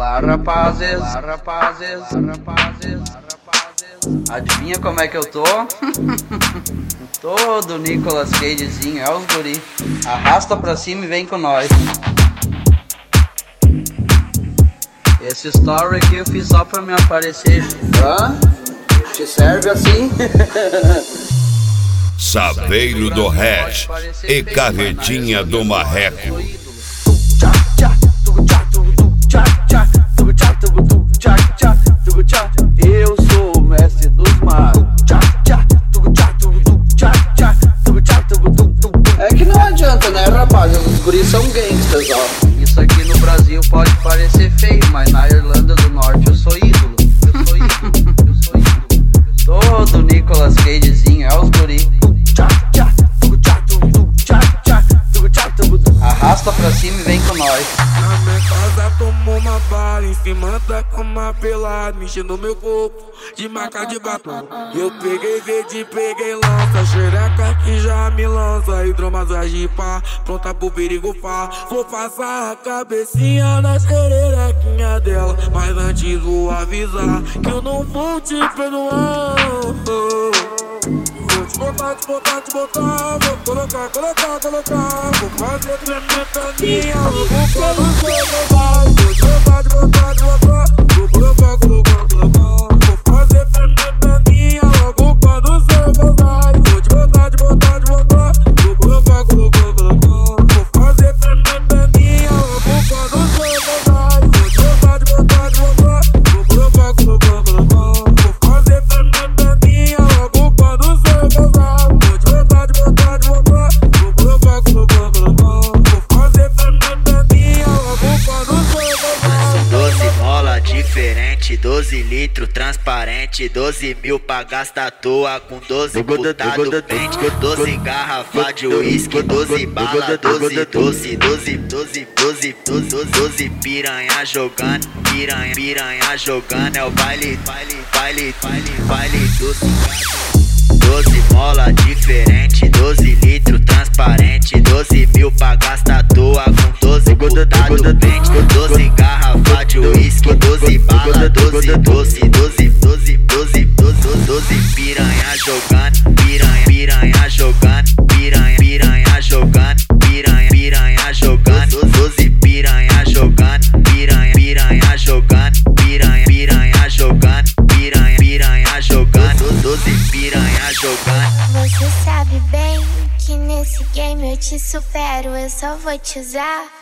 Olá, rapazes. Adivinha como é que eu tô? Todo Nicolas Cagezinho, é os guri. Arrasta pra cima e vem com nós. Esse story aqui eu fiz só pra me aparecer. Hã? Te serve assim? Saveiro do Hash e Carretinha do Marreco. Eu sou o mestre dos magos. É que não adianta, né, rapaz? Os guris são gangsters, ó. Isso aqui no Brasil pode parecer feio, mas na Irlanda do Norte eu sou ídolo. Todo Nicolas Cagezinho, é os guri. Arrasta pra cima e vem com nós. Na minha casa tomou uma bala, em cima da cama pelado, mexendo meu corpo de marca de batom. Eu peguei verde, peguei lança, xereca que já me lança, hidromassagem pá, pronta pro perigo pá. Vou passar a cabecinha na xerequinha dela, mas antes vou avisar que eu não vou te perdoar. Vou te botar, vou colocar. Vou fazer tremer pra minha, vou colocar no seu vai. Vou te botar, vou colocar. Vou fazer tremer pra minha, logo quando o seu vai. Vou te botar, vou colocar. Vou fazer tremer pra minha, logo quando o seu vai. Vou te botar, vou colocar. Vou fazer tremer pra minha, logo quando o seu vai. Vou te botar, vou colocar. Vou fazer tremer pra minha, logo quando o seu vai. 12 mola diferente, 12 litros transparente, 12 mil pra gastar à toa com 12 putado pente, 12 garrafa de uísque, 12 bala, 12 piranha jogando, piranha jogando, é o baile do cigano. 12 mola diferente, 12 litros transparente, 12 mil pra gastar à toa com 12 putado pente, 12 garrafa de uísque, 12 bala, 12 piranha jogando, piranha jogando, piranha jogando, piranha jogando, 12 piranha jogando, piranha jogando, piranha jogando, piranha jogando, 12 piranha jogando. Você sabe bem que nesse game eu te supero, eu só vou te usar